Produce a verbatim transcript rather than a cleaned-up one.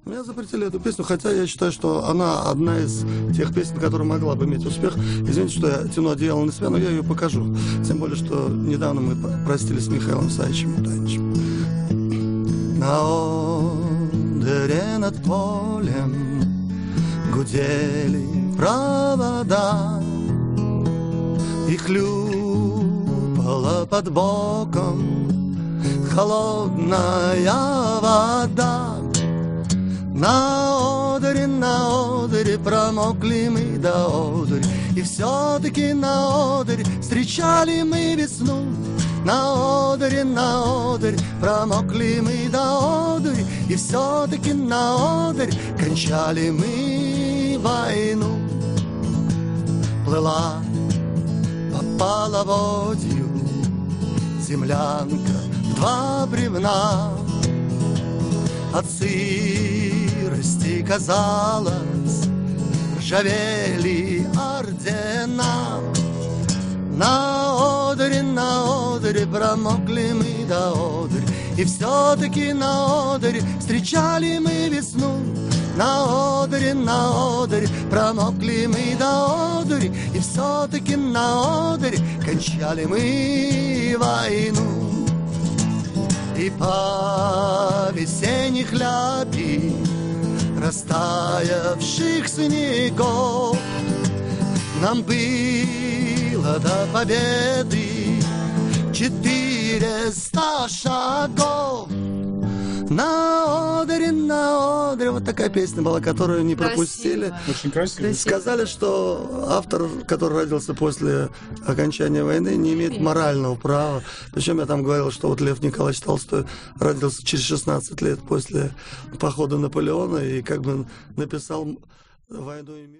Меня запретили эту песню, хотя я считаю, что она одна из тех песен, которая могла бы иметь успех. Извините, что я тяну одеяло на себя, но я ее покажу. Тем более, что недавно мы простились с Михаилом Савичем Мутаничем. На одере над полем гудели провода, и хлюпала под боком холодная вода. На одере, на одере промокли мы до одури, и все-таки на одере встречали мы весну. На одере, на одере промокли мы до одури, и все-таки на одере кончали мы войну. Плыла по половодью землянка в два бревна, от сырости, казалось, ржавели ордена. На одере, на одере промокли мы до одури, и все-таки на одере встречали мы весну. На одере, на одере промокли мы до одури, и все-таки на одере кончали мы войну. И по весенних ляпи растаявших снегов нам было до победы четыреста шагов. На одере, на одере. Вот такая песня была, которую не пропустили. Красиво. Очень красиво. Сказали, что автор, который родился после окончания войны, не имеет морального права. Причем я там говорил, что вот Лев Николаевич Толстой родился через шестнадцать лет после похода Наполеона и как бы написал «Войну и мир».